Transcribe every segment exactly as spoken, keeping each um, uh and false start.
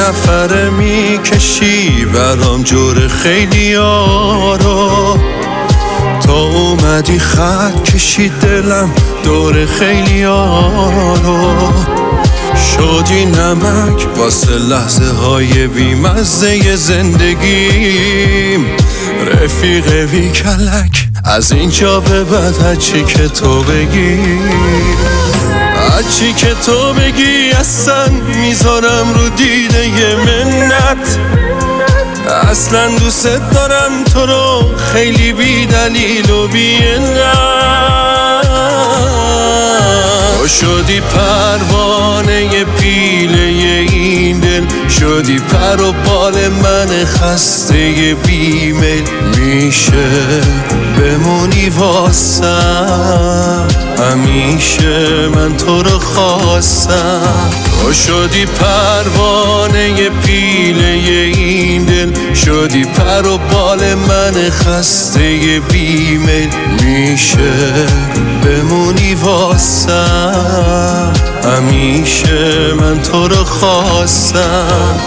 نفره میکشی برام جور خیلی رو. تا اومدی خط کشی دلم دور خیلی رو. شدی نمک واسه لحظه های بیمزه زندگیم. رفیق بی کلک از اینجا به بعد هرچی که تو بگی، هرچی که تو بگی اصلا میذارم رو دیده ی منت. اصلا دوست دارم تو رو خیلی بی دلیل و بی علت. تو شدی پروانه پیله این دل، شدی پر و بال من خسته بیمیل. میشه بمونی واسم، همیشه من تو رو خواستم. تو شدی پروانه پیله این دل، شدی پر و بال من خسته بیمیل. میشه بمونی واسم، همیشه من تو رو خواستم.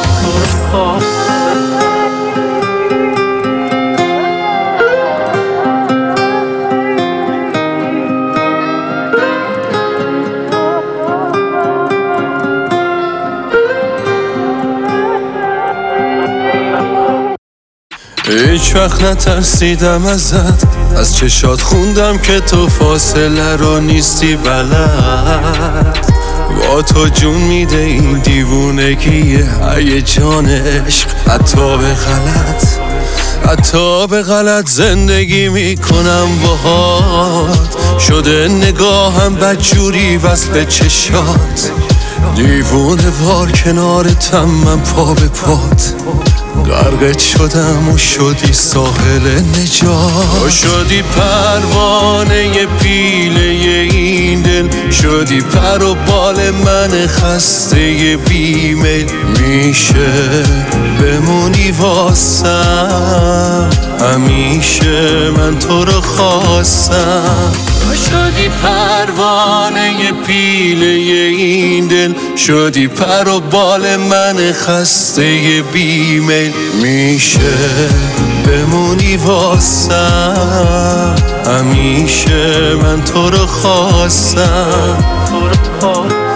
هیچ وقت نترسیدم ازت، از چشات خوندم که تو فاصله رو نیستی بلد. با تو جون میده این دیوونگی هیجان عشق، حتی به غلط، حتی به غلط زندگی میکنم باهات. شده نگاهم بدجوری وصل به چشات، دیوونه وار کنارتم من پا به پات. غرقت شدم و شدی ساحل نجات. تو شدی پروانه پیله این دل، شدی پر و بال من خسته بیمیل. میشه بمونی واسم، همیشه من تو رو خواستم. تو شدی پروانه پیله این دل، شدی پر و بال من خسته بیمیل. میشه بمونی واسم، همیشه من تو رو خواستم.